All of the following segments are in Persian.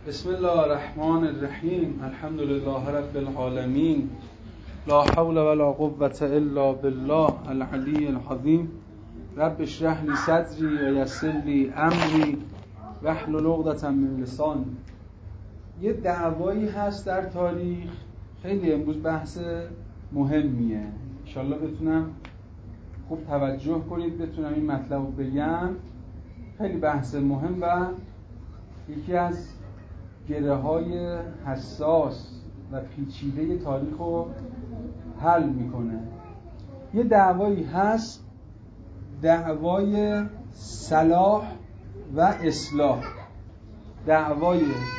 بسم الله الرحمن الرحیم. الحمد لله رب العالمین. لا حول ولا قوة الا بالله العلی العظیم. رب اشرح لی صدری و یسر لی امری واحلل عقدة من لسانی. یه دعوایی هست در تاریخ، خیلی امروز بحث مهمیه. ان شاءالله بتونم خوب توجه کنید، بتونم این مطلب رو بگم. خیلی بحث مهم و یکی از گره‌های حساس و پیچیده تاریخ رو حل میکنه. یه دعوایی هست، دعوای صلاح و اصلاح، دعوای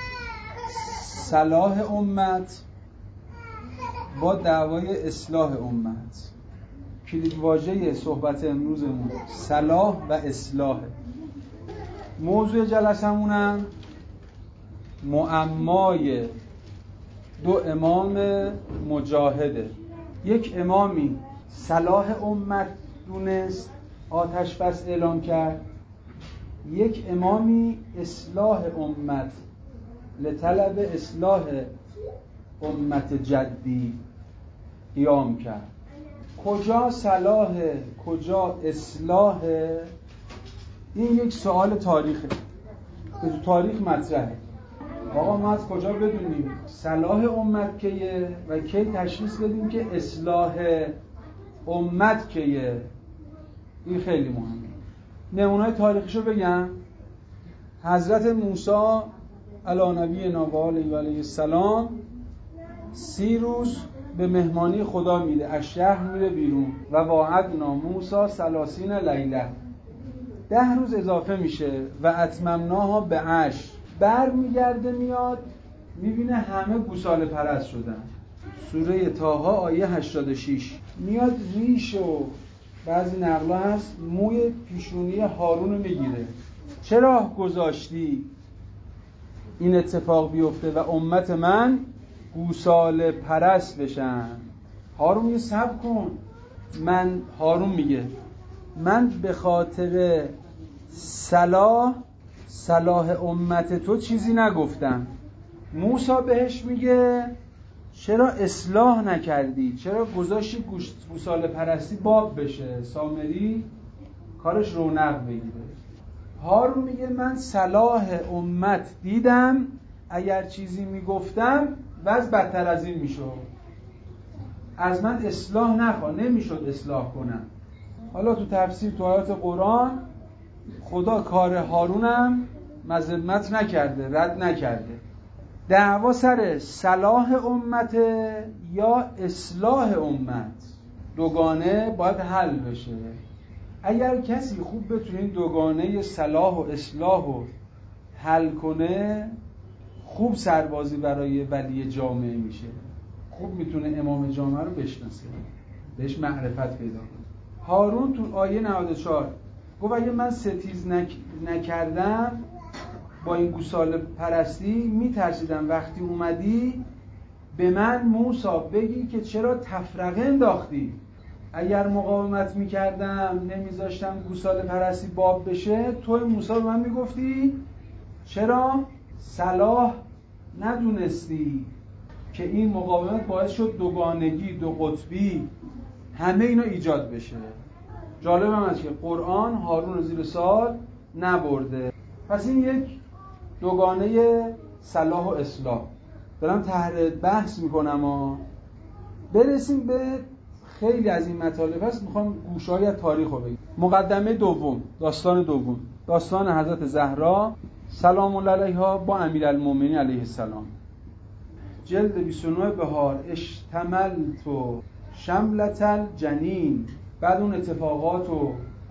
صلاح امت با دعوای اصلاح امت. کلید واژه صحبت امروزمون صلاح و اصلاح. موضوع جلسمونم معمای دو امام مجاهده. یک امامی صلاح امت دونست، آتش بس اعلام کرد. یک امامی اصلاح امت، لطلب اصلاح امت جدی قیام کرد. کجا صلاح، کجا اصلاح؟ این یک سوال تاریخه که تو تاریخ مطرحه. آقا ما از کجا بدونیم صلاح امت کیه و کی تشخیص بدیم که اصلاح امت کیه؟ این خیلی مهمه. نمونه‌های تاریخیشو بگم. حضرت موسی علی نبینا و علیه السلام 30 روز به مهمانی خدا میره، از شهر میره بیرون. و وعدنا موسی 30 لیله، 10 روز اضافه میشه. و اتممناها به 10. برمیگرده میاد میبینه همه گوساله پرست شدن. سوره طه آیه 86. میاد ریش و بعضی نقلا هست موی پیشونی هارون رو میگیره. چرا گذاشتی این اتفاق بیفته و امت من گوساله پرست بشن؟ هارون میگه صبر کن. هارون میگه من به خاطر صلاح امت تو چیزی نگفتم. موسی بهش میگه چرا اصلاح نکردی؟ چرا گذاشتی گوساله پرستی باب بشه، سامری کارش رونق بگیره؟ هارون میگه من صلاح امت دیدم، اگر چیزی میگفتم وضع بدتر از این میشد. از من اصلاح نمیشد اصلاح کنم. حالا تو تفسیر تو آیات قرآن خدا کار هارونم مذمت نکرده، رد نکرده. دعوا سر صلاح امت یا اصلاح امت، دوگانه باید حل بشه. اگر کسی خوب بتونه این دوگانه صلاح و اصلاح رو حل کنه، خوب سربازی برای ولی جامعه میشه. خوب میتونه امام جامعه رو بشناسه، بهش معرفت پیدا کنه. هارون تو آیه 94 گفت اگه من ستیز نکردم با این گوساله پرستی، میترسیدم وقتی اومدی به من موسی بگی که چرا تفرقه انداختی. اگر مقاومت میکردم نمیذاشتم گوساله پرستی باب بشه، توی موسی به من میگفتی چرا صلاح ندونستی که این مقاومت باعث شد دوگانگی، دو قطبی، همه اینا ایجاد بشه. جالب هم است که قرآن هارون رو زیر سوال نبرده. پس این یک دوگانه صلاح و اصلاح. دارم طرح بحث میکنم و برسیم به خیلی از این مطالب هست. میخوام گوشه‌های تاریخ رو بگم. مقدمه دوم، داستان دوم، داستان حضرت زهرا سلام الله علیها با امیرالمومنین علیه السلام. جلد 29 بهار. اشتملت شملة الجنین. بعد اون اتفاقات و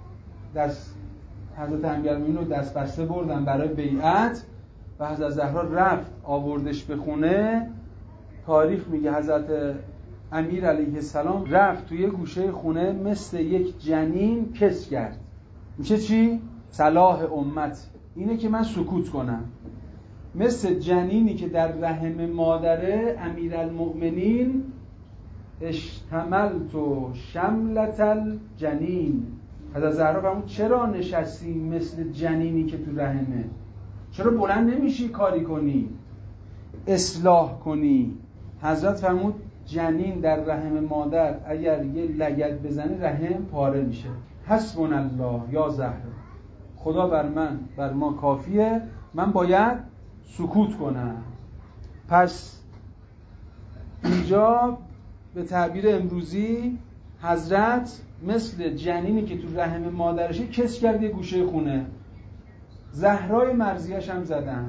حضرت امیرالمومنین رو دست بسته بردن برای بیعت و حضرت زهرا رفت آوردش به خونه. تاریخ میگه حضرت امیر علیه السلام رفت توی گوشه خونه مثل یک جنین کس کرد. میشه چی؟ صلاح امت اینه که من سکوت کنم. مثل جنینی که در رحم مادره. امیرالمؤمنین اشتملت شملة الجنین. حضرت زهرا فرمود چرا نشستی مثل جنینی که تو رحمه؟ چرا بلند نمیشی کاری کنی، اصلاح کنی؟ حضرت فرمود جنین در رحم مادر اگر یه لگد بزنه رحم پاره میشه. حسبنا الله یا زهره، خدا بر ما کافیه، من باید سکوت کنم. پس اینجا به تعبیر امروزی حضرت مثل جنینی که تو رحم مادرشه کس کرد یه گوشه خونه. زهرای مرضیه‌ش هم زدن،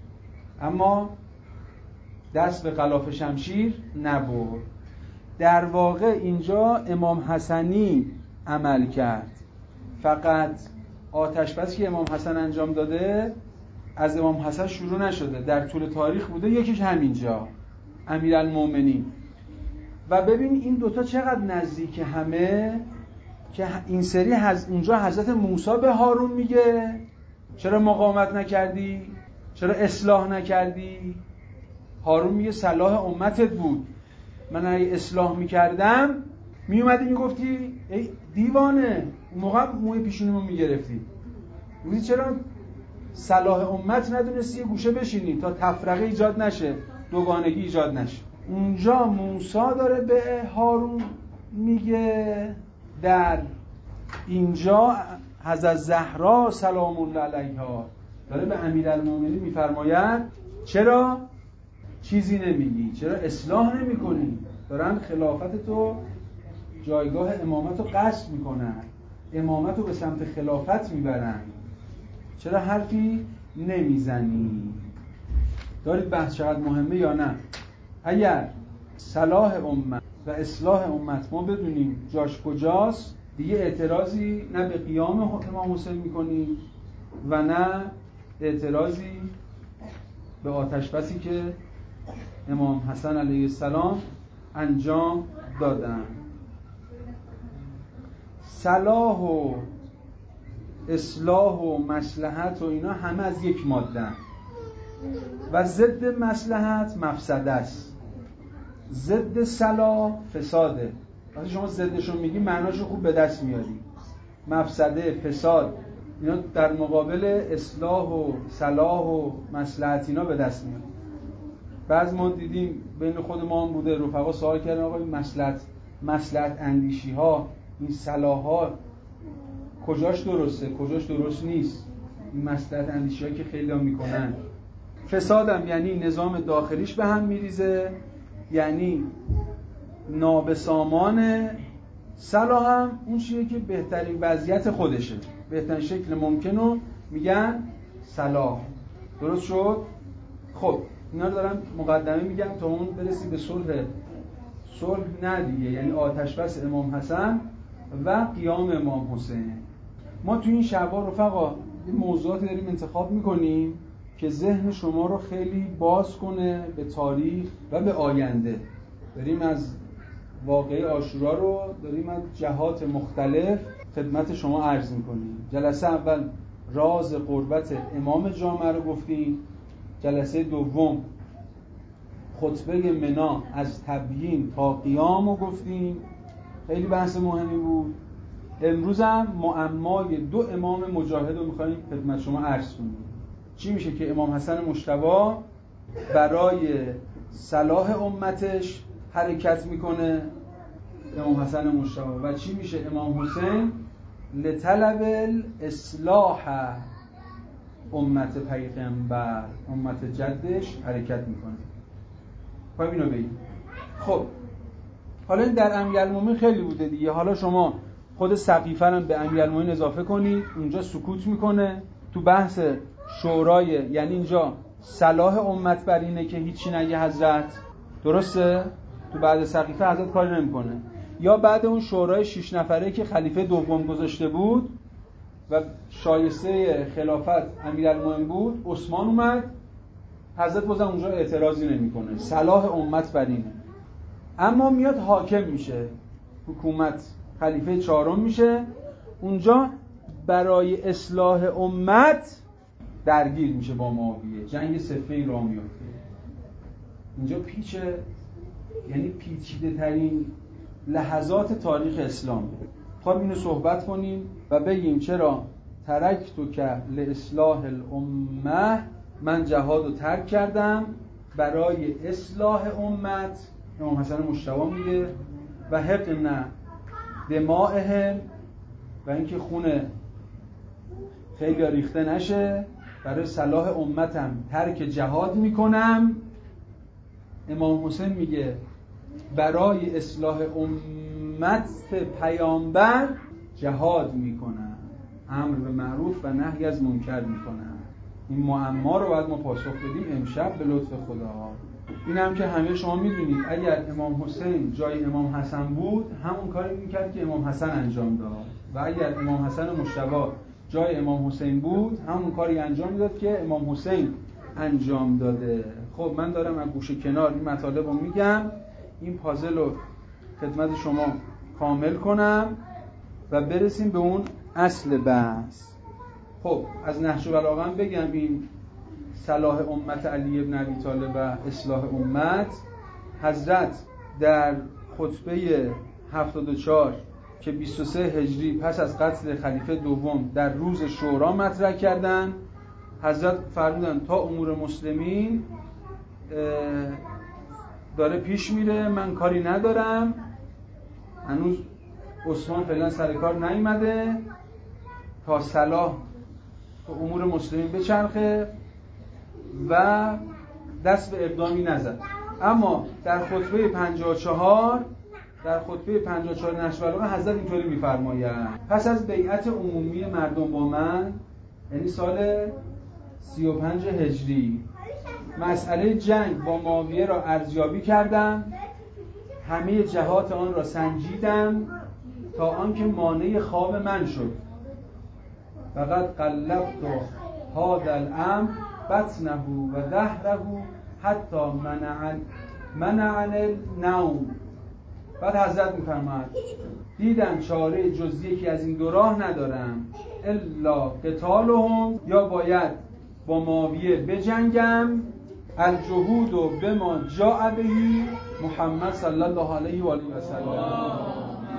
اما دست به غلاف شمشیر نبرد. در واقع اینجا امام حسنی عمل کرد. فقط آتش‌بسی که امام حسن انجام داده از امام حسن شروع نشده، در طول تاریخ بوده. یکیش همینجا امیرالمومنین. و ببین این دوتا چقدر نزدیک همه که این سری اونجا حضرت موسی به هارون میگه چرا مقاومت نکردی؟ چرا اصلاح نکردی؟ هارون میگه صلاح امتت بود، من اگه اصلاح میکردم میومدی میگفتی ای دیوانه، اون موقع موی پیشونیمو میگرفتی. میگی چرا صلاح امت ندونستی یه گوشه بشینی تا تفرقه ایجاد نشه، دوگانگی ایجاد نشه. اونجا موسی داره به هارون میگه، در اینجا حضرت زهرا سلام الله علیها داره به امیرالمومنین میفرماید چرا چیزی نمیگی، چرا اصلاح نمی کنی؟ دارن خلافت تو، جایگاه امامت رو غصب میکنن، امامت رو به سمت خلافت میبرن، چرا حرفی نمیزنی؟ دارید بحث چقدر مهمه یا نه؟ اگر صلاح امت و اصلاح امت ما بدونیم جاش کجاست، دیگه اعتراضی نه به قیام امام حسین میکنیم و نه اعتراضی به آتش‌بسی که امام حسن علیه السلام انجام دادن. صلاح و اصلاح و مصلحت و اینا همه از یک ماده و ضد مصلحت مفسده است، ضد صلاح فساده. وقتی شما ضدشو میگی معناشو خوب به دست میاری. مفسده، فساد، اینا در مقابل اصلاح و صلاح و مصلحت اینا به دست میاد. بعض ما دیدیم بین خود ما هم بوده، رفقا سوال کردن آقا این مصلحت اندیشی ها، این صلاح ها کجاش درسته کجاش درست نیست؟ این مصلحت اندیشی ها که خیلی هم میکنن. فسادم یعنی نظام داخلیش به هم میریزه، یعنی نابسامان. صلاح هم اون چیه که بهترین وضعیت خودشه، بهترین شکل ممکنو میگن صلاح. درست شد؟ خب اینا رو دارم مقدمه میگم تا اون برسی به صلح نه دیگه، یعنی آتش‌بس امام حسن و قیام امام حسین. ما تو این شب‌ها رفقا این موضوعاتی داریم انتخاب میکنیم که ذهن شما رو خیلی باز کنه به تاریخ و به آینده. داریم از واقعه عاشورا رو داریم از جهات مختلف خدمت شما عرض میکنیم. جلسه اول راز قربت امام جامعه رو گفتیم، جلسه دوم خطبه منا از تبیین تا قیام رو گفتیم، خیلی بحث مهمی بود. امروز هم معمای دو امام مجاهد رو میخواییم خدمت شما عرض کنیم. چی میشه که امام حسن مجتبی برای صلاح امتش حرکت میکنه، امام حسن مجتبی، و چی میشه امام حسین لطلب الاصلاح امت پیغمبر، امت جدش حرکت میکنه. خب اینو بگیم. خب حالا این در امیرالمومنین خیلی بوده دیگه، حالا شما خود سقیفه هم به امیرالمومنین اضافه کنید، اونجا سکوت میکنه. تو بحث شورای، یعنی اینجا صلاح امت بر اینه که هیچی نگه حضرت، درسته؟ تو بعد سقیفه حضرت کاری نمیکنه. یا بعد اون شورای 6 نفره که خلیفه دوم گذاشته بود و شایسته خلافت امیرالمومنین بود، عثمان اومد، حضرت بازم اونجا اعتراضی نمیکنه، صلاح امت بر اینه. اما میاد حاکم میشه، حکومت خلیفه چهارم میشه، اونجا برای اصلاح امت درگیر میشه با معاویه، جنگ صفین راه میفته. اینجا یعنی پیچیده ترین لحظات تاریخ اسلام. خب اینو صحبت کنیم و بگیم چرا ترکتک لاصلاح الامه من جهاد رو ترک کردم برای اصلاح امت، امام حسن مجتبی میگه، و حقن دمائهم، و اینکه خونه خیلی ریخته نشه، برای صلاح امتم ترک جهاد میکنم. امام حسین میگه برای اصلاح امت پیامبر جهاد میکنم، امر به معروف و نهی از منکر میکنم. این معما رو باید ما پاسخ بدیم امشب به لطف خدا. این هم که همه شما میدونید اگر امام حسین جای امام حسن بود همون کاری میکرد که امام حسن انجام داد، و اگر امام حسن مجتبی جای امام حسین بود همون کاری انجام میداد که امام حسین انجام داده. خب من دارم از گوشه کنار این مطالب رو میگم، این پازل رو خدمت شما کامل کنم و برسیم به اون اصل بحث. خب از نهج البلاغه بگم این صلاح امت علی ابن ابی طالب و اصلاح امت، حضرت در خطبه 74 که 23 هجری پس از قتل خلیفه دوم در روز شورا مطرح کردن، حضرت فرمودن تا امور مسلمین داره پیش میره من کاری ندارم، هنوز عثمان فعلا سر کار نیومده، تا صلاح تو امور مسلمین بچرخه و دست به اقدامی نزد. اما در خطبه 54 نهج البلاغه حضرت اینطوری میفرمایند: پس از بیعت عمومی مردم با من، یعنی سال 35 هجری، مسئله جنگ با معاویه را ارزیابی کردم، همه جهات آن را سنجیدم تا آنکه مانع خواب من شد. فقط قلبت هذا الامر بطنه و دهره حتی منعن النوم. بعد حضرت میفرماید دیدم چاره جز یکی از این دو راه ندارم، الا قتالهم، یا باید با معاویه بجنگم، الجهود و بما جاء به محمد صلی الله علیه و آله و سلم،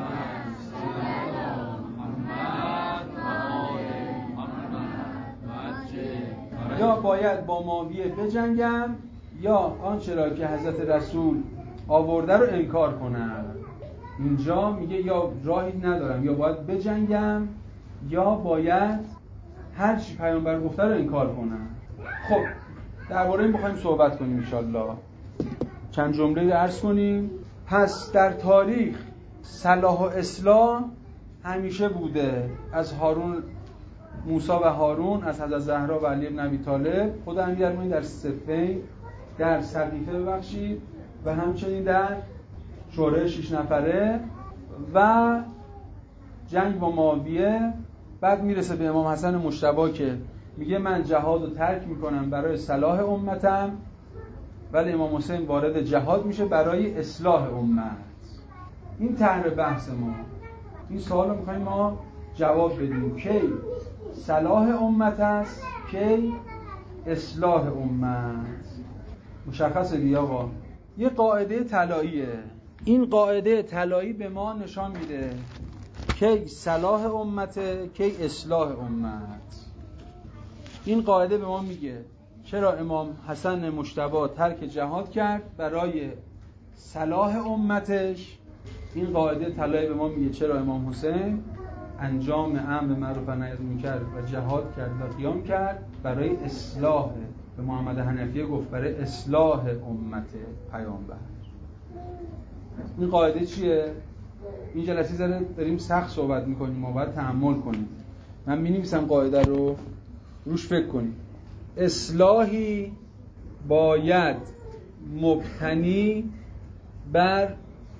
یا باید با معاویه بجنگم یا آنچه را که حضرت رسول آورده رو انکار کنم. اینجا میگه یا راهی ندارم، یا باید بجنگم یا باید هر چی پیامبر گفته رو انکار کنم. خب درباره این بخوایم صحبت کنیم انشالله، چند جمله رو عرض کنیم. پس در تاریخ صلاح و اصلاح همیشه بوده، از موسی و هارون، از حضرت زهرا و علی ابن ابی طالب، خود امیرالمومنین در صفین، در سقیفه ببخشید، و همچنین در شورای 6 نفره و جنگ با معاویه. بعد میرسه به امام حسن مجتبی که میگه من جهاد رو ترک میکنم برای صلاح امتم، ولی امام حسین وارد جهاد میشه برای اصلاح امت. این طرح بحث ما، این سوال رو میخوایم ما جواب بدیم، کی صلاح امت است، کی اصلاح امت. مشخصه دیگه آقا، یه قاعده طلاییه. این قاعده طلایی به ما نشان میده کی صلاح امته، کی اصلاح امت. این قاعده به ما میگه چرا امام حسن مجتبی ترک جهاد کرد برای صلاح امتش. این قاعده طلایی به ما میگه چرا امام حسین انجام امر به معروف و نهی از منکر و جهاد کرد و قیام کرد برای اصلاح، به محمد حنفیه گفت برای اصلاح امت پیامبر. این قاعده چیه؟ این جلسه زره داریم سخت صحبت میکنیم، ما باید تحمل کنیم. من می‌نویسم قاعده رو، روش فکر کنیم. اصلاحی باید مبتنی بر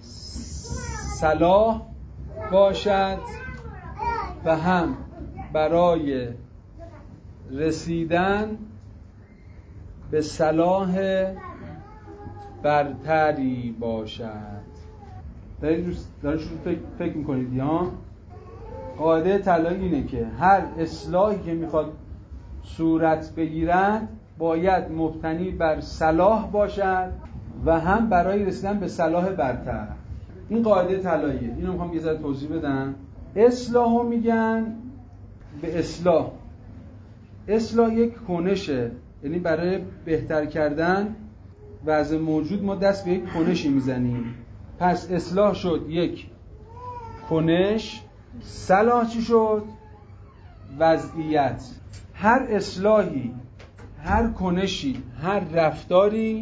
صلاح باشد و هم برای رسیدن به صلاح برتری باشد. دارید فکر میکنید یا؟ قاعده طلایی اینه که هر اصلاحی که میخواد صورت بگیرد باید مبتنی بر صلاح باشد و هم برای رسیدن به صلاح برتر. این قاعده طلاییه. اینو میخوام یه ذره توضیح بدم. اصلاحو میگن به اصلاح یک کنشه یعنی برای بهتر کردن وضع موجود ما دست به یک کنشی میزنیم. پس اصلاح شد یک کنش، صلاح چی شد؟ وضعیت. هر اصلاحی، هر کنشی، هر رفتاری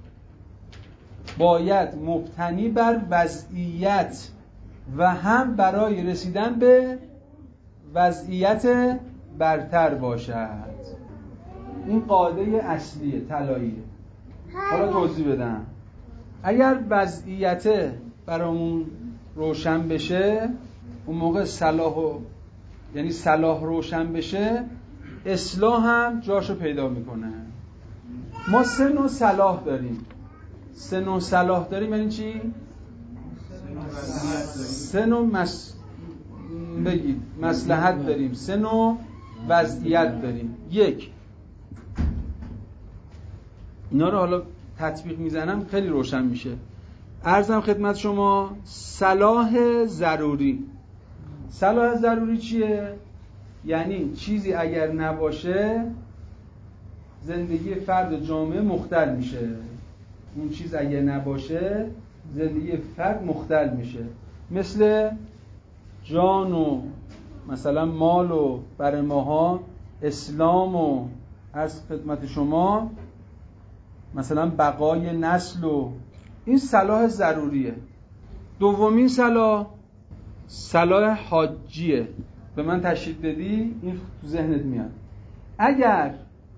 باید مبتنی بر وضعیت و هم برای رسیدن به وضعیت برتر باشد. این قاعده اصلیه، طلاییه. حالا توضیح بدم. اگر وضعیت برامون روشن بشه، اون موقع یعنی صلاح روشن بشه، اصلاح هم جاشو پیدا میکنه. ما 3 نوع صلاح داریم. 3 نوع صلاح داریم یعنی چی؟ 3 نوع بگید مصلحت داریم، 3 نوع وضعیت داریم. یک، اینا رو حالا تطبیق میزنم خیلی روشن میشه. عرضم خدمت شما صلاح ضروری. صلاح ضروری چیه؟ یعنی چیزی اگر نباشه زندگی فرد جامعه مختل میشه. اون چیز اگر نباشه زندگی فرد مختل میشه. مثل جان و مثلا مال و برای ماها، اسلام و عرض خدمت شما مثلا بقای نسل و این صلاح ضروریه. دومین صلاح حاجیه. به من تشریح بدی این تو ذهنت میاد. اگر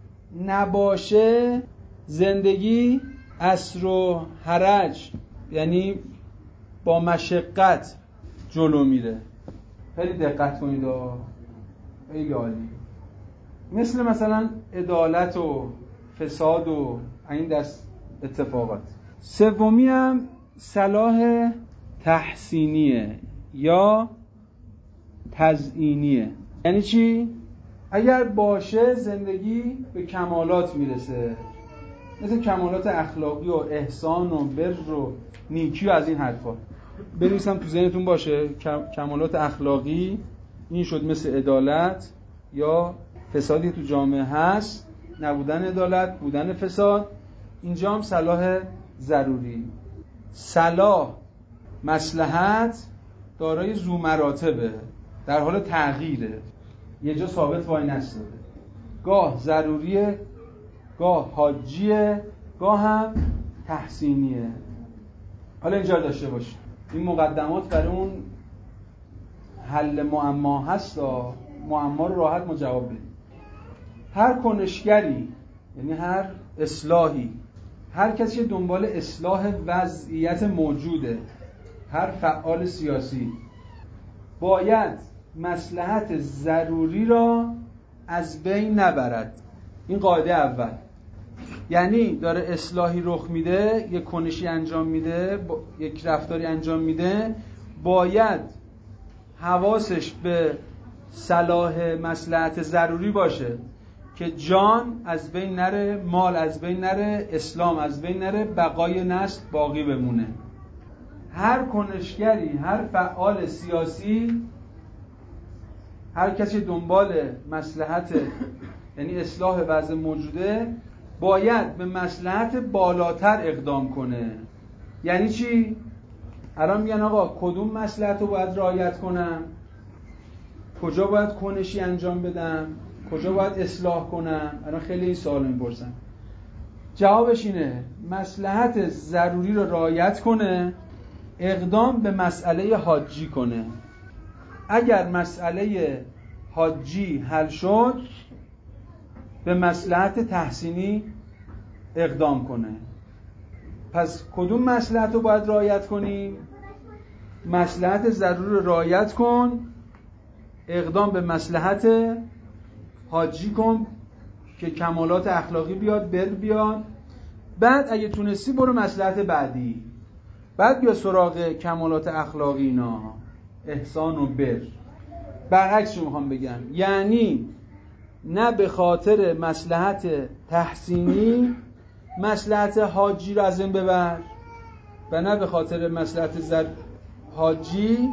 نباشه زندگی عسر و حرج، یعنی با مشقت جلو میره. خیلی دقت کنید خیلی عالی. مثلا عدالت و فساد و این دست اتفاقات. سومی هم صلاح تحسینیه یا تزیینیه. یعنی چی؟ اگر باشه زندگی به کمالات میرسه، مثل کمالات اخلاقی و احسان و بر و نیکی و از این حرفا. بنویسم تو ذهنتون باشه. کمالات اخلاقی این شد مثل عدالت یا فسادی تو جامعه هست، نبودن عدالت، بودن فساد. اینجا هم صلاح ضروری. صلاح مصلحت دارای ذو مراتبه، در حال تغییره، یه جا ثابت وای نستاده. گاه ضروریه، گاه حاجیه، گاه هم تحسینیه. حالا اینجا داشته باشید این مقدمات برای اون حل معما هست. معما رو راحت ما جواب بدیم. هر کنشگری، یعنی هر اصلاحی، هر کسی دنبال اصلاح وضعیت موجوده، هر فعال سیاسی باید مصلحت ضروری را از بین نبرد. این قاعده اول. یعنی داره اصلاحی رخ میده، یک کنشی انجام میده، یک رفتاری انجام میده، باید حواسش به صلاح مصلحت ضروری باشه که جان از بین نره، مال از بین نره، اسلام از بین نره، بقای نسل باقی بمونه. هر کنشگری، هر فعال سیاسی، هر کسی دنبال مصلحت یعنی اصلاح وضع موجوده باید به مصلحت بالاتر اقدام کنه. یعنی چی؟ الان میگن آقا کدوم مصلحت رو باید رعایت کنم؟ کجا باید کنشی انجام بدم؟ کجا باید اصلاح کنم؟ الان خیلی این سوال میپرسن. جوابش اینه مصلحت ضروری رو رعایت کنه، اقدام به مسئله حاجی کنه. اگر مسئله حاجی حل شد به مصلحت تحسینی اقدام کنه. پس کدوم مصلحت رو باید رعایت کنیم؟ مصلحت ضروری رو رعایت کن، اقدام به مصلحت حاجی کن که کمالات اخلاقی بیاد، بر بیاد. بعد اگه تونستی برو مصلحت بعدی، بعد بیا سراغ کمالات اخلاقی اینا، احسان و بر. برعکسش میخوام بگم، یعنی نه به خاطر مصلحت تحسینی مصلحت حاجی رو از این ببر و نه به خاطر مصلحت حاجی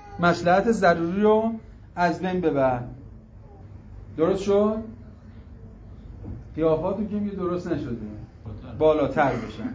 مصلحت ضروری رو از بین ببر. درست شد؟ قیافاتون که میگه درست نشده، بالاتر بشن.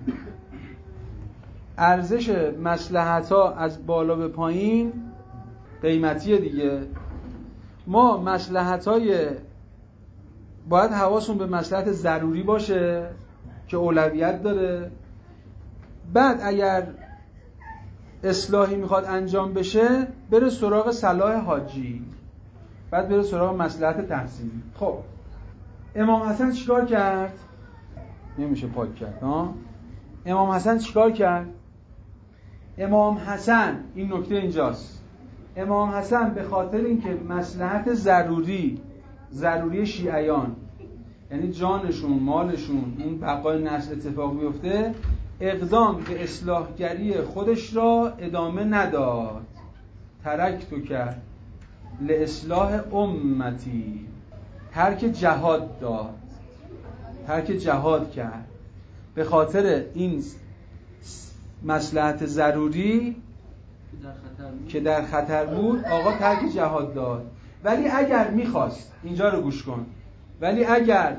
ارزش مصلحت‌ها از بالا به پایین قیمتیه دیگه. ما مصلحت‌های باید حواسون به مصلحت ضروری باشه که اولویت داره. بعد اگر اصلاحی میخواد انجام بشه بره سراغ صلاح حاجی، بعد بره سراغ مصلحت تحصیلی. خب امام حسن چیکار کرد؟ نمیشه پاک کرد ها. امام حسن چیکار کرد؟ امام حسن، این نکته اینجاست، امام حسن به خاطر اینکه مصلحت ضروری شیعیان، یعنی جانشون، مالشون، اون بقای نسل اتفاق بیفته، اقدام به اصلاحگری خودش را ادامه نداد. ترکتو کرد لاصلاح امتی، ترک جهاد داد، ترک جهاد کرد به خاطر این مصلحت ضروری که در خطر بود. آقا ترک جهاد داد. ولی اگر میخواست، اینجا رو گوش کن، ولی اگر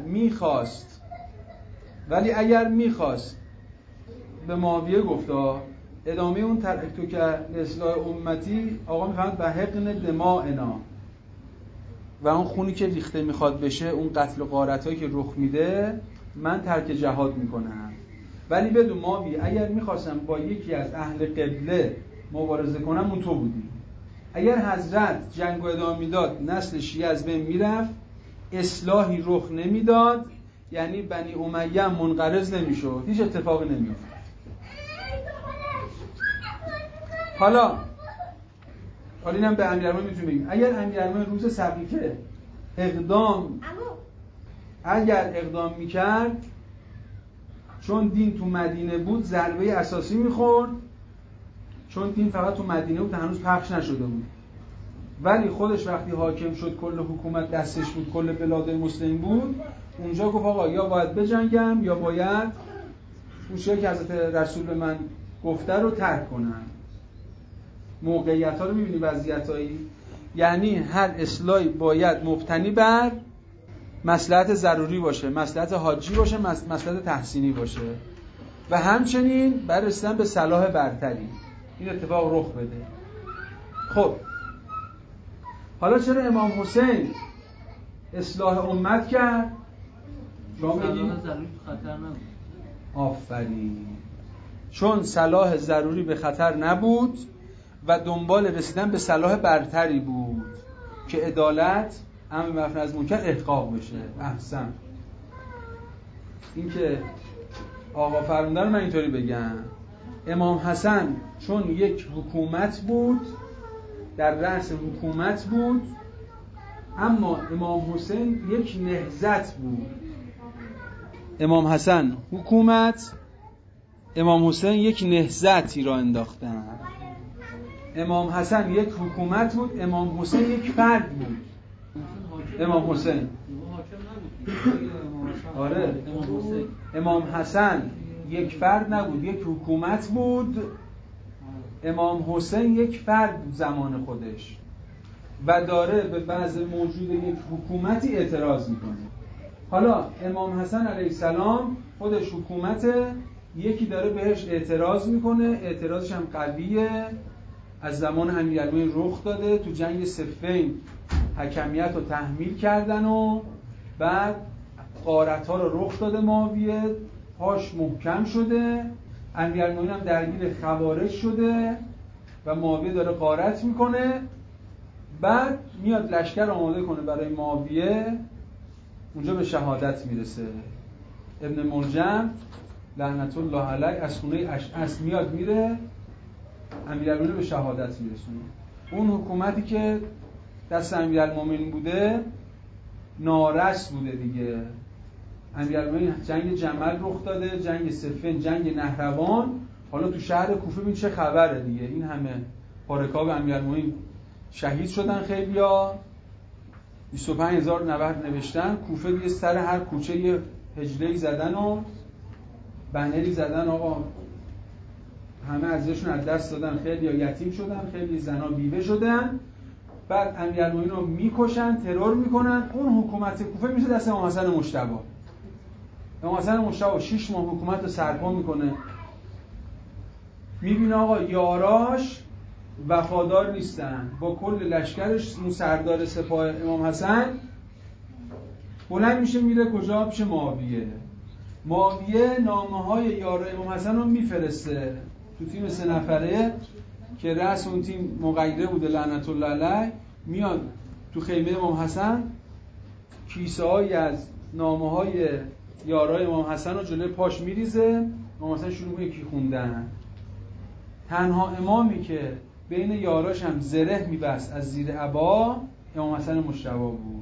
میخواست به معاویه گفتا ادامه اون ترکتو که اصلاح امتی، آقا میفهمد به حقن دماءنا، و اون خونی که ریخته میخواد بشه، اون قتل و غارتایی که رخ میده، من ترک جهاد میکنم. ولی بدون معاویه اگر میخواستم با یکی از اهل قبله مبارزه کنم، اون تو بودی. اگر حضرت جنگ و ادامه میداد، نسل شیعه از بین میرفت، اصلاحی رخ نمیداد، یعنی بنی امیه منقرض نمیشد، هیچ اتفاقی نمیافتاد. حالا اینم به امیرالمومنین میتونیم بگیم، اگر امیرالمومنین روز سقیفه اگر اقدام میکرد، چون دین تو مدینه بود ضربه اساسی میخورد، چون دین فقط تو مدینه بود، هنوز پخش نشده بود. ولی خودش وقتی حاکم شد، کل حکومت دستش بود، کل بلاد مسلم بود، اونجا گفت آقا یا باید بجنگم یا باید اون چیزی که حضرت رسول به من گفته رو ترک کنم. موقعیت ها رو میبینی، وضعیتایی، یعنی هر اصلاحی باید مبتنی بر مصلحت ضروری باشه، مصلحت حاجی باشه، مصلحت تحسینی باشه، و همچنین بر رسیدن به صلاح برتری این اتفاق رخ بده. خب حالا چرا امام حسین اصلاح امت کرد؟ شما بگید آفرین، چون صلاح ضروری به خطر نبود و دنبال رسیدن به صلاح برتری بود که عدالت، امر معروف از منکر، احقاق بشه. احسن. این که آقا فرمودن من اینطوری بگم، امام حسن چون یک حکومت بود، در رأس حکومت بود، اما امام حسین یک نهضت بود. امام حسن حکومت، امام حسین یک نهضتی را انداختن. امام حسن یک حکومت بود، امام حسین یک فرد بود. امام حسین آره، امام حسن یک فرد نبود، یک حکومت بود. امام حسین یک فرد بود زمان خودش و داره به بعض موجود یک حکومتی اعتراض میکنه. حالا امام حسن علیه السلام خودش حکومته، یکی داره بهش اعتراض میکنه، اعتراضش هم قویه، از زمان امیرالمومنین رخ داده. تو جنگ صفین حکمیت رو تحمیل کردن و بعد غارت‌ها رو رخ داده، معاویه پاش محکم شده، امیرالمومنین هم درگیر خوارج شده و معاویه داره غارت میکنه. بعد میاد لشکر آماده کنه برای معاویه، اونجا به شهادت میرسه. ابن ملجم لعنت الله علیه از خونه اشعث میاد میره، امیرالمومنین به شهادت میرسونه. اون حکومتی که دست امیرالمومنین بوده نارس بوده دیگه. امیرالمومنین جنگ جمل رخ داده، جنگ صفین، جنگ نهروان. حالا تو شهر کوفه ببین چه خبره دیگه، این همه پارکاب امیرالمومنین شهید شدن، خیلیا 25000 نبرد نوشتن. کوفه دیگه سر هر کوچه یه حجله‌ای زدن و بنری زدن، آقا همه ازشون از دست دادن، خیلی یتیم شدن، خیلی زنا بیوه شدن. بعد امیرالمومنین رو میکشن، ترور میکنن. اون حکومت کوفه میشه دست امام حسن مجتبی. امام حسن مشتبه 6 ماه حکومت رو سرپا میکنه، میبینه آقا یاراش وفادار نیستن، با کل لشکرش اون سردار سپاه امام حسن بلند میشه میره کجا؟ پیش معاویه. معاویه نامه‌های یارای امام حسن رو میفرسته تو تیم 3 نفره که رأس اون تیم مغیره بوده لعنت الله علیه، میاد تو خیمه امام حسن کیسه‌هایی از نامه‌های یارای امام حسن رو جلوی پاش میریزه، امام حسن شروع می‌کنه کی خوندن. تنها امامی که بین یاراش هم زره میبست از زیر عبا امام حسن مجتبی بود.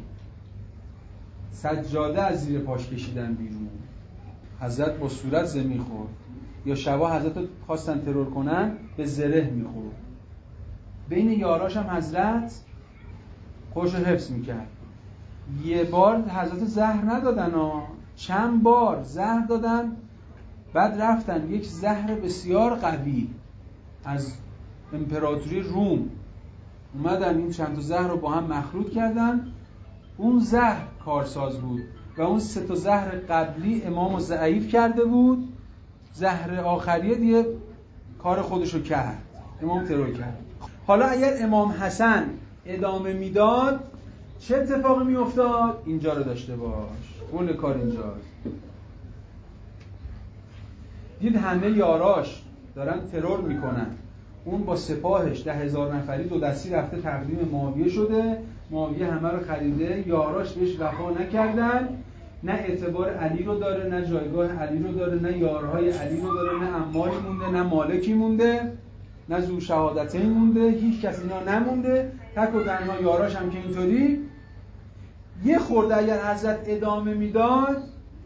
سجاده از زیر پاش کشیدن بیرون، حضرت با صورت زمین خورد، یا شبا حضرت رو خواستن ترور کنن به زره میخورد. بین یاراش هم حضرت خودش رو حفظ میکرد. یه بار حضرت زهر ندادن چند بار زهر دادن، بعد رفتن یک زهر بسیار قوی از امپراتوری روم اومدن این چند تا زهر رو با هم مخلوط کردن، اون زهر کارساز بود و اون 3 تا زهر قبلی امامو ضعیف کرده بود، زهر آخریه دیگه کار خودشو کرد، امام ترور کرد. حالا اگر امام حسن ادامه میداد چه اتفاقی میافتاد؟ اینجا رو داشته باش، کل کار اینجاست. دید همه یاراش دارن ترور میکنن، اون با سپاهش 10,000 نفری 2 دستی رفته تقدیم معاویه شده، معاویه همه رو خریده، یاراش بهش وفا نکردن، نه اعتبار علی رو داره، نه جایگاه علی رو داره، نه یارهای علی رو داره، نه عماری مونده، نه مالکی مونده، نه ذو شهادتین مونده، هیچ کس اینا نمونده، تک و تنها یاراش هم که اینطوری. یه خورده اگر حضرت ادامه میداد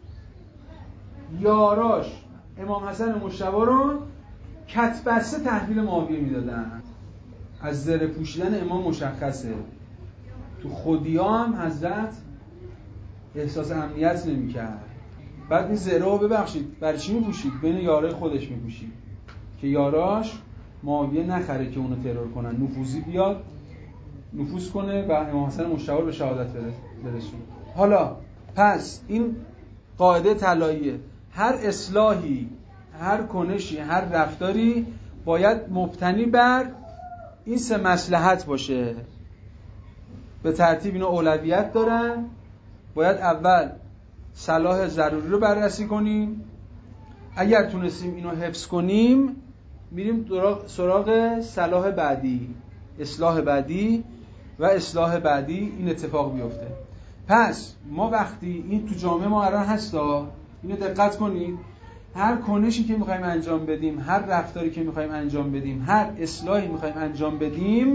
یاراش امام حسن مجتبی رو کت بسته تحویل معاویه میدادن. از زره پوشیدن امام مشخصه، تو خودیا هم حضرت احساس امنیت نمی‌کرد. بعد این زره رو ببخشید برای چی می‌پوشید؟ بین یارای خودش می‌پوشید که یاراش معاویه نخره که اونو ترور کنن، نفوذی بیاد نفوذ کنه و امام حسن مجتبی به شهادت برسونه. حالا پس این قاعده طلاییه، هر اصلاحی، هر کنشی، هر رفتاری باید مبتنی بر این 3 مصلحت باشه. به ترتیب اینا اولویت دارن. باید اول صلاح ضروری رو بررسی کنیم، اگر تونستیم اینو حفظ کنیم میریم سراغ صلاح بعدی، اصلاح بعدی و اصلاح بعدی. این اتفاق بیفته. پس ما وقتی این تو جامعه ما قرار هستا، اینو دقت کنید، هر کنشی که میخوایم انجام بدیم، هر رفتاری که میخوایم انجام بدیم، هر اصلاحی میخوایم انجام بدیم،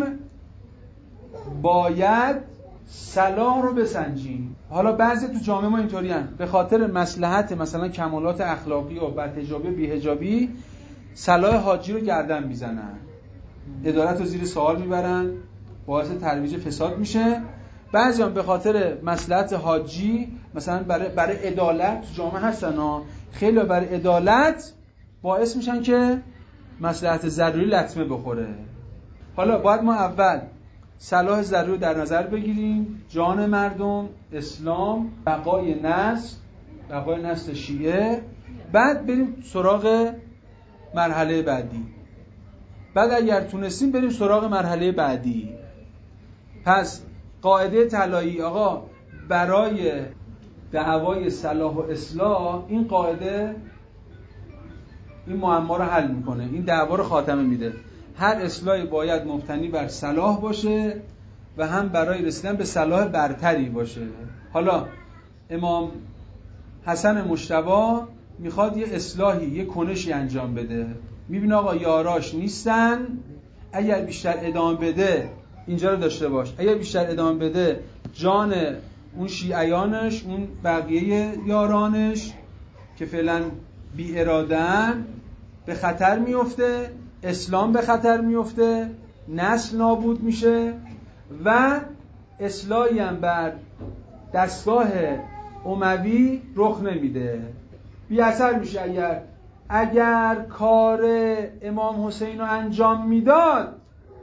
باید صلاح رو بسنجیم. حالا بعضی تو جامعه ما اینطوری هستن به خاطر مصلحت مثلا کمالات اخلاقی و بدحجابی و بی‌حجابی صلاح حاجی رو گردن میزنن، عدالت رو زیر سوال میبرن، باعث ترویج فساد میشه. بعضی هم به خاطر مصلحت حاجی مثلا برای عدالت تو جامعه هستن خیلی برای عدالت باعث میشن که مصلحت ضروری لطمه بخوره. حالا باید ما اول صلاح ضروری در نظر بگیریم، جان مردم، اسلام، بقای نسل شیعه، بعد بریم سراغ مرحله بعدی. بعد اگر تونستیم بریم سراغ مرحله بعدی. پس قاعده طلایی آقا برای دعوای صلاح و اصلاح، این قاعده این معما رو حل میکنه، این دعوا رو خاتمه میده. هر اصلاحی باید مبتنی بر صلاح باشه و هم برای رسیدن به صلاح برتری باشه. حالا امام حسن مجتبی میخواد یه اصلاحی، یه کنشی انجام بده، میبینه آقا یاراش نیستن، اگر بیشتر ادامه بده، اینجا رو داشته باش، اگر بیشتر ادامه بده جان اون شیعیانش، اون بقیه یارانش که فعلا بی اراده‌ان به خطر میفته، اسلام به خطر میفته، نسل نابود میشه و اصلاحی هم بر دستگاه اموی رخ نمیده، بی اثر میشه. اگر کار امام حسین رو انجام میداد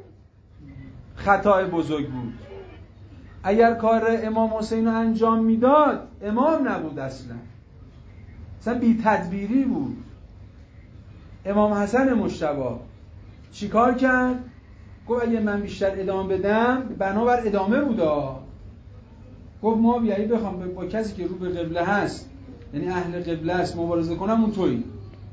خطای بزرگ بود، اگر کار امام حسین رو انجام میداد امام نبود اصلا. مثلا بی تدبیری بود. امام حسن مجتبی چیکار کرد؟ گفت اگه من بیشتر ادامه بدم، بنابر ادامه بودا، گفت ما بیایی بخوام با کسی که رو به قبله هست، یعنی اهل قبله است، مبارزه کنم، اون تویی.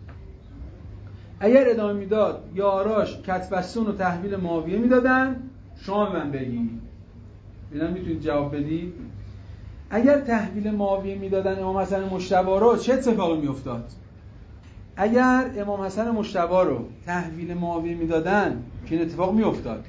اگر ادامه میداد یاراش کتبستون و تحویل معاویه میدادن، شما من بگی اینا میتونید جواب بدید. اگر تحویل معاویه میدادن امام حسن مجتبی رو، چه اتفاقی میافتاد؟ اگر امام حسن مجتبی رو تحویل معاویه میدادن، که این اتفاق میافتاد،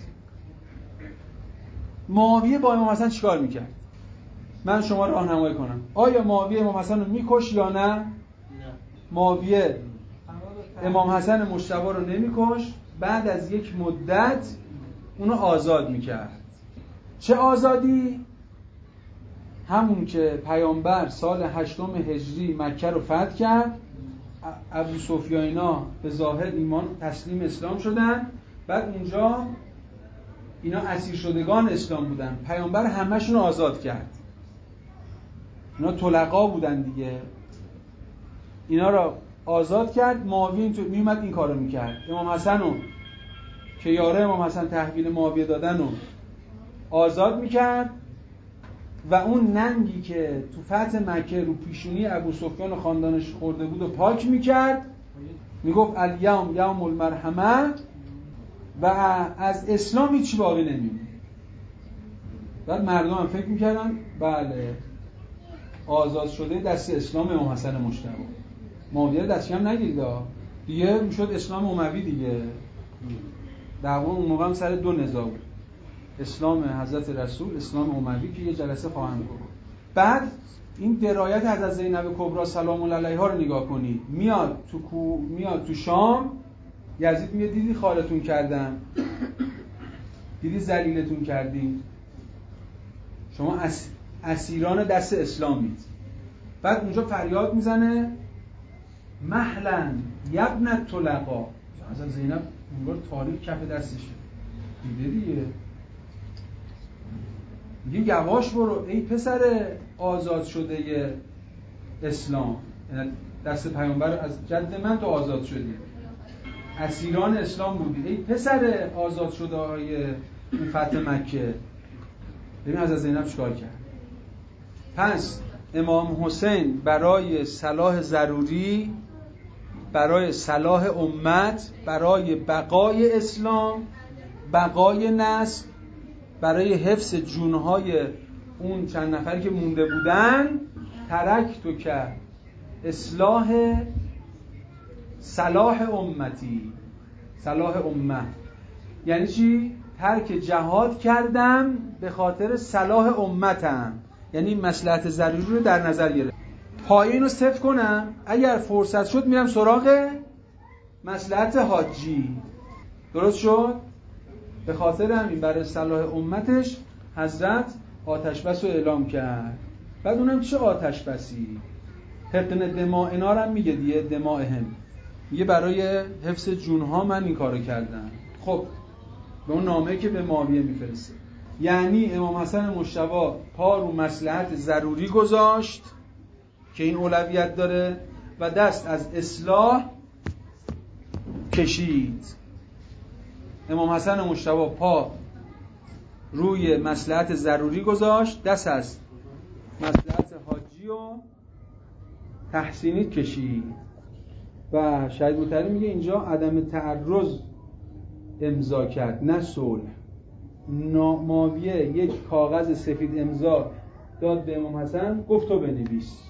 معاویه با امام حسن چیکار میکرد؟ من شما راهنمایی کنم. آیا معاویه امام حسن رو میکش یا نه؟ معاویه امام حسن مجتبی رو نمیکش، بعد از یک مدت اونو آزاد میکرد. چه آزادی؟ همون که پیامبر سال 8 هجری مکه رو فتح کرد، ابو سفیان اینا به ظاهر ایمان تسلیم اسلام شدن، بعد اونجا اینا اسیر شدگان اسلام بودن، پیامبر همه‌شون رو آزاد کرد. اینا طلقا بودن دیگه، اینا رو آزاد کرد. معاویه میومد این کارو میکرد. امام حسن رو که یاره امام حسن تحویل معاویه دادن رو آزاد میکرد و اون ننگی که تو فتح مکه رو پیشونی ابو سفیان و خاندانش خورده بود و پاک میکرد، میگفت الیوم یوم المرحمه، و از اسلام هیچی باقی نمیمونه. بعد مردم هم فکر میکردن بله آزاد شده دست اسلام امام حسن مجتبی، معاویه دستی هم نگیرید دیگه، میشد اسلام اموی دیگه. دعوا اون موقع هم سر دو نزاع بود، اسلام حضرت رسول، اسلام اموی، که یه جلسه خواهم گفت. بعد این درایت حضرت زینب کبری سلام الله علیها رو نگاه کنید، میاد تو شام، یزید میگه دیدی خالتون کردن، دیدی ذلیلتون کردیم، شما اسیران دست اسلامید. بعد اونجا فریاد میزنه مهلا یبن طلقا، مثلا زینب انگار تاریخ کف دستشه، دیده دیگه، میگه یواش برو ای پسر آزاد شده اسلام، یعنی دست پیامبر از جد من تو آزاد شدی، اسیران اسلام بودی، ای پسر آزاد شده های این فتح مکه. ببین حضرت زینب چیکار کرد. پس امام حسین برای صلاح ضروری، برای صلاح امت، برای بقای اسلام، بقای نسل، برای حفظ جونهای اون چند نفری که مونده بودن، ترکتو که اصلاح صلاح امتی، صلاح امت یعنی چی؟ ترک جهاد کردم به خاطر صلاح امتم، یعنی مصلحت ضروری رو در نظر گرفت. پایین رو صفر کنم، اگر فرصت شد میرم سراغ مصلحت حاجی. درست شد؟ به خاطر همین برای صلاح امتش حضرت آتش بس رو اعلام کرد. بعد اونم چه آتش بسی؟ حقن دماء اینا رو هم میگه دیگه، دماء هم میگه برای حفظ جونها من این کارو کردم. خب به اون نامه‌ای که به معاویه میفرسته، یعنی امام حسن مجتبی پا رو مصلحت ضروری گذاشت که این اولویت داره و دست از اصلاح کشید. امام حسن مجتبی پا روی مصلحت ضروری گذاشت، دست از مصلحت حاجی و تحسینی کشید. و شهید مطهری میگه اینجا عدم تعرض امضا کرد نه صلح. معاویه یک کاغذ سفید امضا داد به امام حسن، گفت تو بنویس.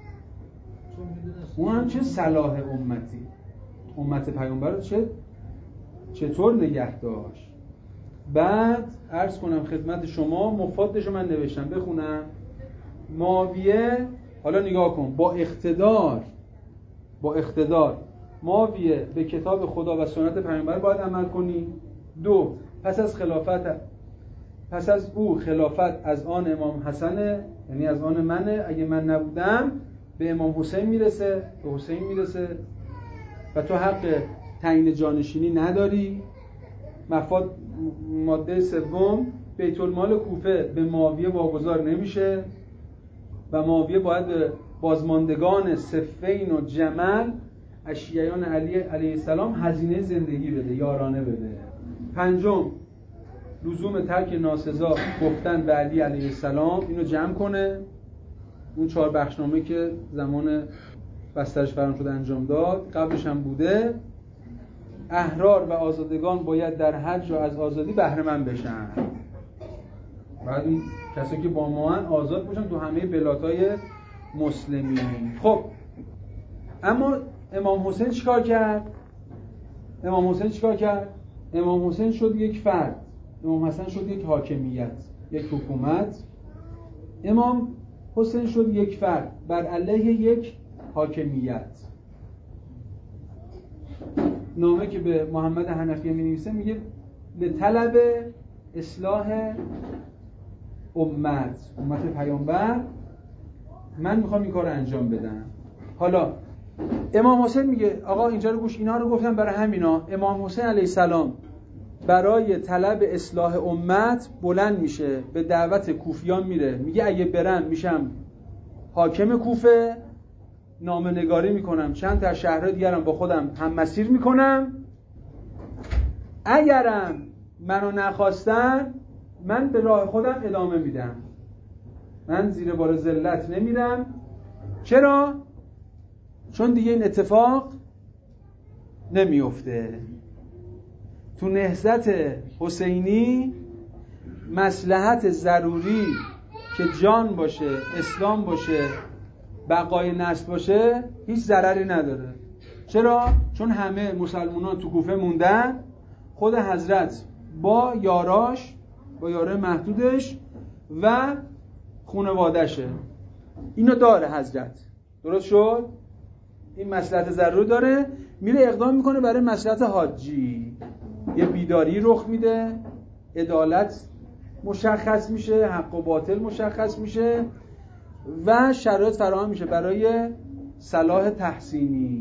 اون هم چه صلاح امتی، امت پیامبر رو چطور نگه داشت. بعد عرض کنم خدمت شما مفادشو من نوشتم بخونم. معاویه، حالا نگاه کن، با اقتدار معاویه به کتاب خدا و سنت پیامبر باید عمل کنی. 2. پس از او خلافت از آن امام حسنه، یعنی از آن منه، اگه من نبودم به امام حسین میرسه، به حسین میرسه و تو حق تعیین جانشینی نداری. ماده 3. بیت المال کوفه به معاویه واگذار نمیشه و معاویه باید به بازماندگان صفین و جمل اشیایان علی علیه السلام هزینه زندگی بده، یارانه بده. 5 لزوم ترک ناسزا گفتن به علی علیه السلام، اینو جمع کنه. اون 4 بخشنامه که زمان بسترش فرام شده انجام داد، قبلش هم بوده. احرار و آزادگان باید در حج و از آزادی بهره مند بشن. بعد اون کسایی که با ما آزاد باشن تو همه بلادهای مسلمین. خب اما امام حسین چیکار کرد؟ امام حسین شد یک فرد، امام حسن شد یک حاکمیت، یک حکومت. امام حسین شد یک فرد بر علیه یک حاکمیت. نامه که به محمد حنفیه می‌نویسه میگه به طلب اصلاح امت پیامبر من میخوام این کار رو انجام بدم. حالا امام حسین میگه آقا اینجا رو گوش، اینا رو گفتم برای همینا. امام حسین علیه السلام برای طلب اصلاح امت بلند میشه، به دعوت کوفیان میره، میگه اگه برم میشم حاکم کوفه، نامه‌نگاری میکنم، چند تا شهرهای دیگرم با خودم هم مسیر میکنم. اگرم منو نخواستن من به راه خودم ادامه میدم، من زیر بار ذلت نمیرم. چرا؟ چون دیگه این اتفاق نمیفته. تو نهضت حسینی مصلحت ضروری که جان باشه، اسلام باشه، بقای نسل باشه هیچ ضرری نداره. چرا؟ چون همه مسلمانان تو کوفه موندن، خود حضرت با یاراش، با یاره محدودش و خانواده‌شه. اینو داره حضرت. درست شد؟ این مصلحت ضروری داره، میره اقدام میکنه برای مصلحت حاجی. یه بیداری رخ میده، عدالت مشخص میشه، حق و باطل مشخص میشه و شرایط فراهم میشه برای صلاح تحسینی.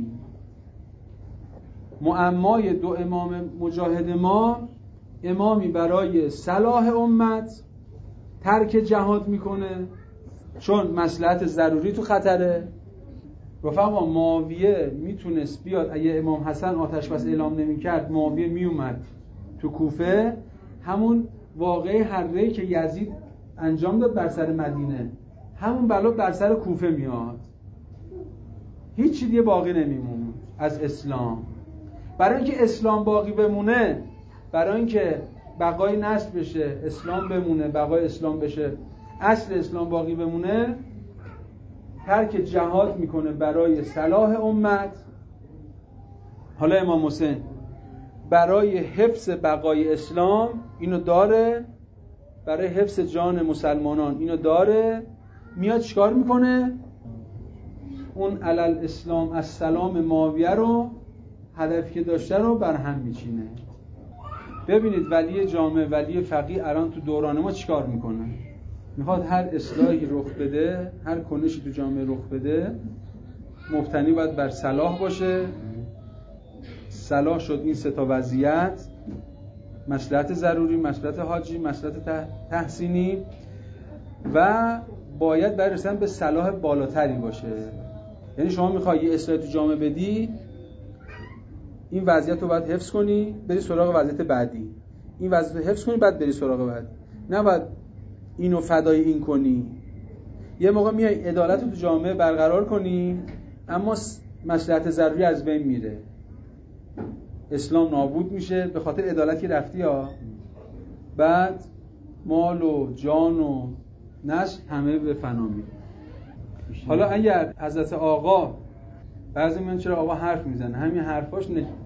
معمای 2 امام مجاهد ما، امامی برای صلاح امت ترک جهاد میکنه چون مصلحت ضروری تو خطره. رفقا معاویه میتونست بیاد، اگه امام حسن آتش بس اعلام نمیکرد معاویه میومد تو کوفه، همون واقعه حره‌ای که یزید انجام داد بر سر مدینه، همون بلا بر سر کوفه میاد، هیچ چیزی باقی نمیمونه از اسلام. برای اینکه اسلام باقی بمونه، برای اینکه بقای نسل بشه، اسلام بمونه، بقای اسلام بشه، اصل اسلام باقی بمونه، ترک جهاد میکنه برای صلاح امت. حالا امام حسین برای حفظ بقای اسلام اینو داره، برای حفظ جان مسلمانان اینو داره، میاد چیکار میکنه؟ اون علل اسلام السلام معاویه رو، هدفی که داشته رو برهم میچینه. ببینید ولی جامع، ولی فقیه الان تو دوران ما چیکار میکنه؟ میخواد هر اصلاحی رخ بده، هر کنشی تو جامعه رخ بده، مبتنی باید بر صلاح باشه. صلاح شد این 3 وضعیت: مصلحت ضروری، مصلحت حاجی، مصلحت تحسینی، و باید برسن به صلاح بالاتری باشه. یعنی شما میخوای یه اصلاح تو جامعه بدی، این وضعیت رو باید حفظ کنی، بری سراغ وضعیت بعدی، این وضعیت رو حفظ کنی، بعد بری سراغ بعد. نه باید اینو فدای این کنی. یه موقع میای عدالت رو تو جامعه برقرار کنی، اما مصلحت ضروری از بین میره، اسلام نابود میشه به خاطر عدالت که رفتی ها. بعد مال و جان و نسل همه به فنا میره. حالا اگر حضرت آقا، بعضی من چرا آقا حرف میزنه، همین حرفاش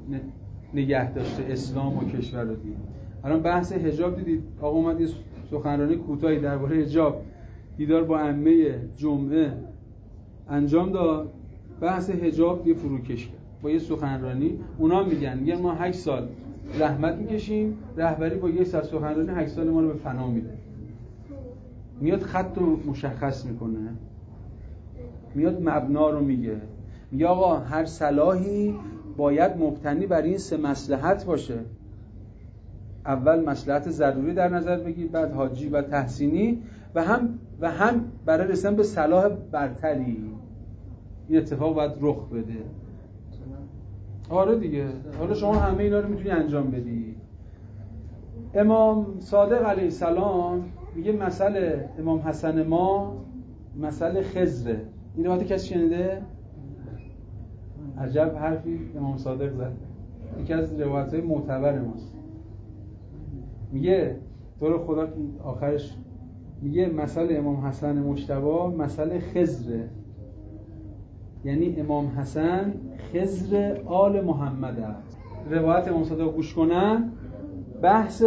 نگه داشته اسلام و کشور رو دید. الان بحث حجاب دیدید، آقا اومد یه سخنرانی کوتاهی درباره حجاب دیدار با عمه جمعه انجام داد، بحث حجاب یه فروکش کرد با یه سخنرانی. اونا میگن ما 8 سال زحمت میکشیم، رهبری با یه ساعت سخنرانی 8 سال ما رو به فنا میده. میاد خط رو مشخص میکنه، میاد مبنا رو میگه آقا هر صلاحی باید مبتنی بر این 3 مصلحت باشه. اول مصلحت ضروری در نظر بگیر، بعد حاجی و تحسینی، و هم برای رسیدن به صلاح برتری. این اتفاق باید رخ بده. آره دیگه، حالا شما همه اینا رو میتونی انجام بدی. امام صادق علیه السلام میگه مسئله امام حسن ما مسئله خضره. این وقتی کسی شنیده؟ عجب حرفی امام صادق زد. یکی از روایت‌های معتبر ماست. میگه تو رو خدا آخرش میگه مسئله امام حسن مجتبی مسئله خضره، یعنی امام حسن خضر آل محمد است. روایت امام صادق گوش کنن بحث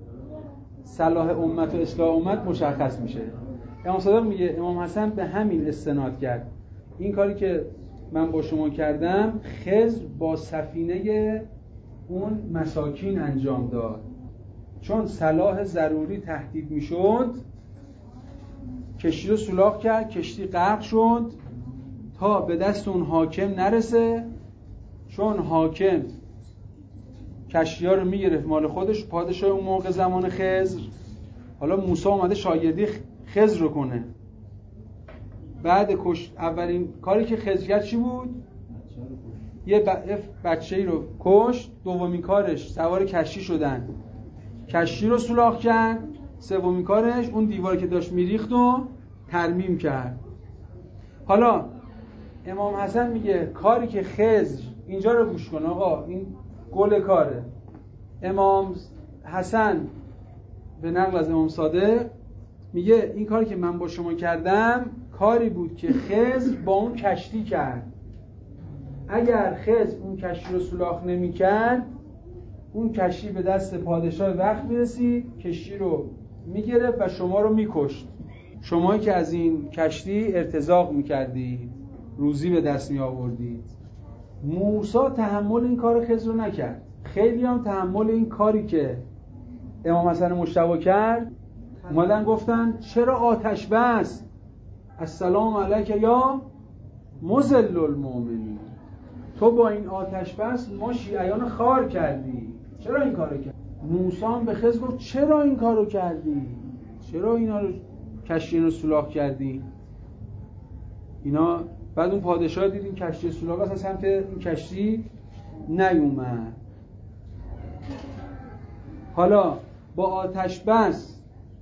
صلاح امت و اصلاح امت مشخص میشه. امام صادق میگه امام حسن به همین استناد کرد، این کاری که من با شما کردم خضر با سفینه اون مساکین انجام داد، چون صلاح ضروری تهدید میشد کشتی رو سوراخ کرد، کشتی غرق شد تا به دست اون حاکم نرسه، چون حاکم کشتی‌ها رو میگرفت مال خودش، پادشاه اون موقع زمان خضر. حالا موسی اومده شاگردی خضر رو کنه. بعد اولین کاری که خضر کرد چی بود؟ یه بچه‌ای رو کشت. دومین کارش سوار کشتی شدن، کشتی رو سوراخ کرد. سومین کارش اون دیواری که داشت میریخت و ترمیم کرد. حالا امام حسن میگه کاری که خضر، اینجا رو گوش کن آقا، این گل کاره. امام حسن به نقل از امام صادق میگه این کاری که من با شما کردم کاری بود که خضر با اون کشتی کرد. اگر خضر اون کشتی رو سوراخ نمی کرد، اون کشتی به دست پادشاه وقت میرسید، کشتی رو میگرفت و شما رو میکشت. شمایی که از این کشتی ارتزاق میکردید، روزی به دست می آوردید. موسی تحمل این کار خضر رو نکرد. خیلی هم تحمل این کاری که امام حسن مجتبی کرد اومدن گفتن چرا آتش بس؟ السلام علیک یا مذل المؤمنین، تو با این آتش بس ما شیعیان خار کردی، چرا این کارو کردی؟ موسی هم به خضر گفت چرا این کارو کردی؟ چرا اینا رو کشتی رو سوراخ کردی؟ اینا بعد اون پادشاه دید این کشتی سوراخ است، از سمت این کشتی نیومد. حالا با آتش بس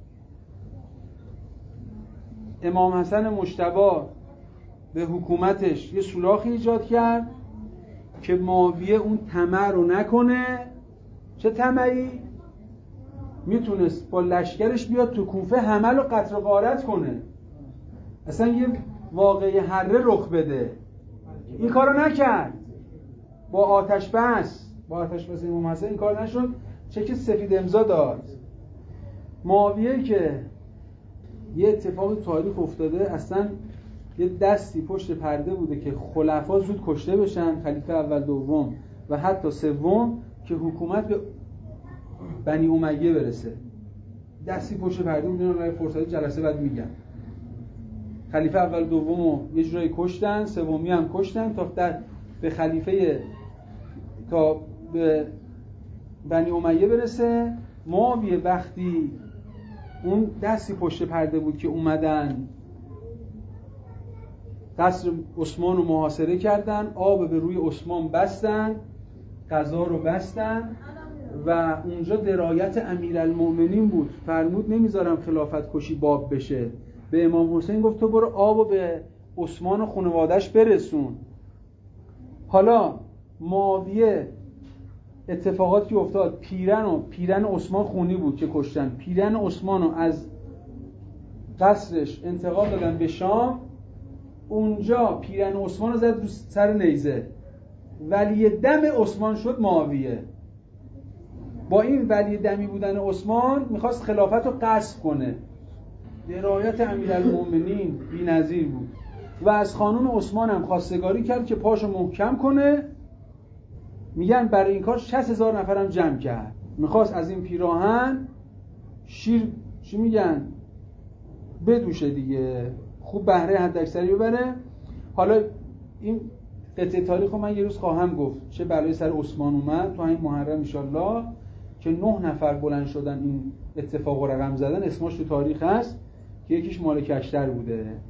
امام حسن مجتبی به حکومتش یه سوراخی ایجاد کرد که معاویه اون طمع رو نکنه. چه طمعی؟ میتونست با لشکرش بیاد تو کوفه همه رو قتل و غارت کنه، اصلا یه واقعه حره رخ بده. این کارو نکرد. با آتش بس امام حسن این کار نشد. چک سفید امضا داد. معاویه که یه اتفاق تاریخ افتاده، اصلا یه دستی پشت پرده بوده که خلفا زود کشته بشن، خلیفه اول دوم و حتی سوم، که حکومت به بنی امیه برسه. دستی پشت پرده بوده، برای فرصت جلسه بعد میگم. خلیفه اول دومو یه جورایی کشتن، سومی هم کشتن تا به بنی امیه برسه. معاویه وقتی اون دستی پشت پرده بود که اومدن قصر عثمان رو محاصره کردن، آب به روی عثمان بستن، غذا رو بستن و اونجا درایت امیرالمومنین بود، فرمود نمیذارم خلافت کشی باب بشه. به امام حسین گفت تو برو آب و به عثمان و خانواده‌اش برسون. حالا معاویه اتفاقاتی که افتاد، پیرن عثمان خونی بود که کشتن. پیرن عثمان رو از قصرش انتقال دادن به شام. اونجا پیرن عثمان رو زد رو سر نیزه. ولی دم عثمان شد معاویه. با این ولی دمی بودن عثمان میخواست خلافت رو غصب کنه. درایت امیرالمومنین بی‌نظیر بود و از خانم عثمان هم خواستگاری کرد که پاشو محکم کنه. میگن برای این کار 60,000 نفرم جمع کرد. میخواست از این پیراهن شیر چی میگن بدوشه دیگه، خوب بهره حداکثری ببره. حالا این قطعه تاریخ رو من یه روز خواهم گفت چه بلایی سر عثمان اومد تو این محرم انشالله، که 9 نفر بلند شدن این اتفاق رو رقم زدن. اسمش تو تاریخ هست که یکیش مالک اشتر بوده.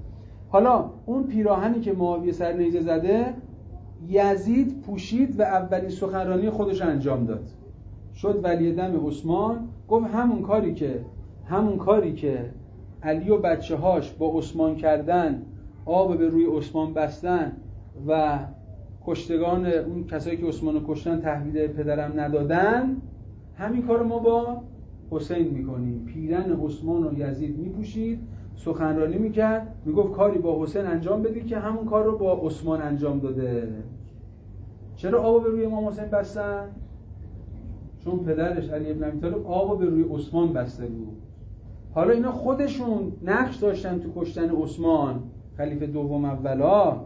حالا اون پیراهنی که معاویه سر نیزه زده یزید پوشید و اولین سخنرانی خودش انجام داد، شد ولی دم عثمان. گفت همون کاری که علی و بچه هاش با عثمان کردن، آب به روی عثمان بستن و کشتگان اون کسایی که عثمانو کشتن تحویل پدرم ندادن، همین کارو ما با حسین میکنیم. پیرن عثمان و یزید میپوشید، سخنرانی میکرد، میگفت کاری با حسین انجام بدید که همون کار رو با عثمان انجام داده. چرا آب به روی امام حسین بستن؟ چون پدرش علی ابن ابی طالب آب به روی عثمان بسته بود. حالا اینا خودشون نقش داشتن تو کشتن عثمان، خلیفه دوم اولا.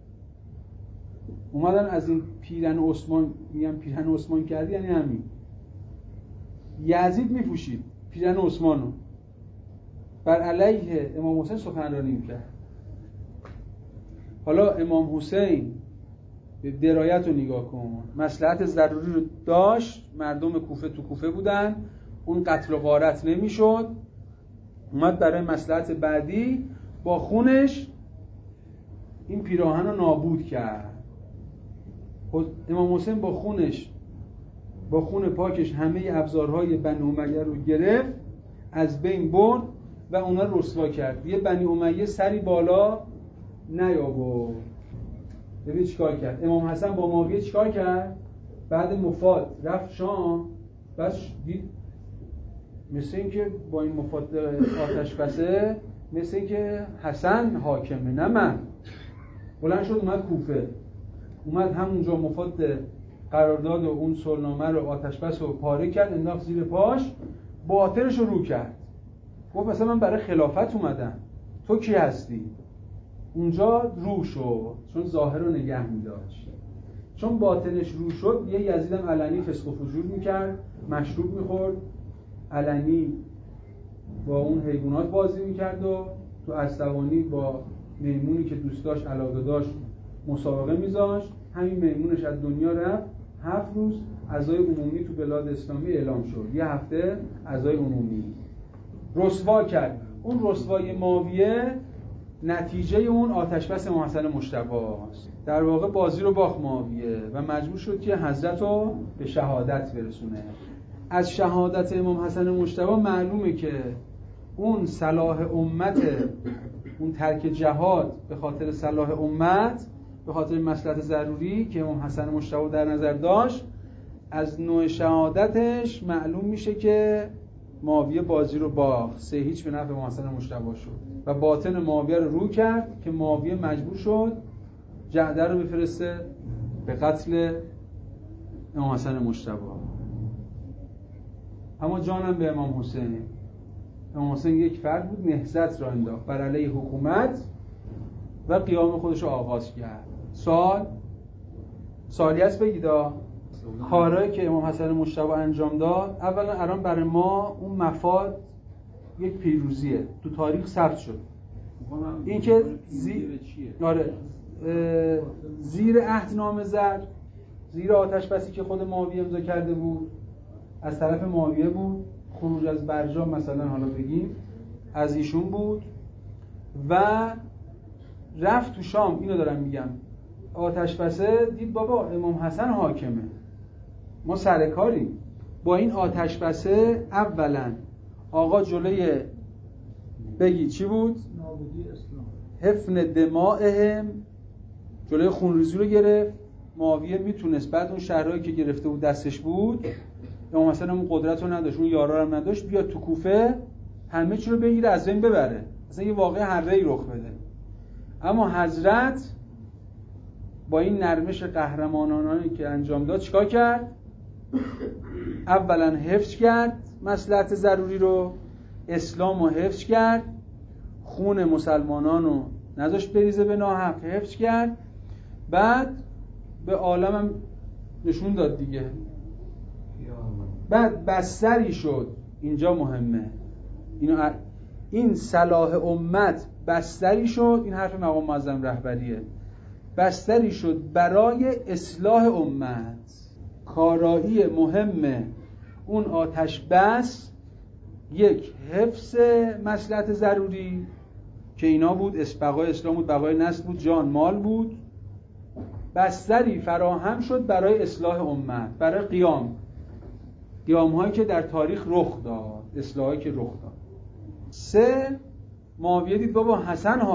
اومدن از این پیرن عثمان، میگم پیرن عثمان کردی یعنی همین. یزید میپوشید پیرن عثمانو، بر علیه امام حسین سخنرانی میکرد. حالا امام حسین به درایت رو نگاه کن، مصلحت ضروری رو داشت، مردم کوفه تو کوفه بودن، اون قتل و غارت نمیشد، اومد برای مصلحت بعدی با خونش این پیراهن رو نابود کرد. امام حسین با خون پاکش همه ابزارهای بنی امیه رو گرفت، از بین برد و اونا رو رسوا کرد. یه بنی امیه سری بالا نیاورد. ببین چیکار کرد امام حسن با معاویه، چیکار کرد؟ بعد مفاد رفت شام، بس دید مثل این که با این مفاد آتش بسه، مثل این که حسن حاکمه نه من. بلند شد اومد کوفه، اومد همونجا مفاد قرارداد و اون صلحنامه رو آتش بس رو پاره کرد، انداخت زیر پاش، باطنش رو رو کرد. گفت مثلا من برای خلافت اومدم، تو کی هستی؟ اونجا رو شد، چون ظاهر رو نگه می‌داشت. چون باطنش رو شد، یه یزیدم علنی فسق و فجور میکرد، مشروب میخورد، علنی با اون حیوانات بازی میکرد و تو اسلحانی با میمونی که دوست داشت علاقه داشت مسابقه میذاشت. همین میمونش از دنیا رفت. 7 روز عزای عمومی تو بلاد اسلامی اعلام شد، یه هفته عزای عمومی. رسوا کرد. اون رسوای معاویه نتیجه اون آتش بس امام حسن مجتبی است. در واقع بازی رو باخت معاویه و مجبور شد که حضرت رو به شهادت برسونه. از شهادت امام حسن مجتبی معلومه که اون صلاح امت، اون ترک جهاد به خاطر صلاح امت، به خاطر مصلحت ضروری که امام حسن مجتبی در نظر داشت، از نوع شهادتش معلوم میشه که معاویه بازی رو باخت. 3-0 به نفع امام حسن مجتبی شد و باطن معاویه رو کرد که معاویه مجبور شد جعده رو بفرسته به قتل امام حسن مجتبی. اما جانم به امام حسین. امام حسین یک فرد بود، نهضت را انداخت بر علیه حکومت و قیام خودش رو آغاز کرد. سالی هست بگیدا کارهایی که امام حسن مجتبی انجام داد. اولا الان برای ما اون مفاد یک پیروزیه، تو تاریخ ثبت شد. این که زیر عهد نامزد، زیر آتش بسی که خود معاویه امضا کرده بود، از طرف معاویه بود. خروج از برجام مثلا حالا بگیم از ایشون بود و رفت تو شام. اینو دارم میگم، آتش بسه دید بابا امام حسن حاکمه، ما سرکاریم با این آتش بسه. اولا آقا جلوی بگی چی بود؟ نابودی اسلام، حفن دمائهم، جلوی خونریزی رو گرفت. معاویه میتونست بعد اون شهرهایی که گرفته بود دستش بود، امام حسن اون قدرت رو نداشت، اون یارا رو نداشت، بیاد تو کوفه همه چی رو بگیره از بین ببره، مثلا یه واقعه هره‌ای رخ بده. اما حضرت با این نرمش قهرمانانه که انجام داد چیکار کرد؟ اولا حفظ کرد مصلحت ضروری رو، اسلام رو حفظ کرد، خون مسلمانان رو نذاشت بریزه به ناحق، حفظ کرد. بعد به عالم هم نشون داد دیگه. بعد بستری شد، اینجا مهمه، این صلاح امت بستری شد. این حرف مقام معظم رهبریه. بستری شد برای اصلاح امت. کارایی مهمه اون آتش بس، یک حفظ مصلحت ضروری، که اینا بود، بقای اسلام بود، بقای نسل بود، جان مال بود. بستری فراهم شد برای اصلاح امت، برای قیام هایی که در تاریخ رخ داد، اصلاحی که رخ داد. 3 معاویه دید بابا حسن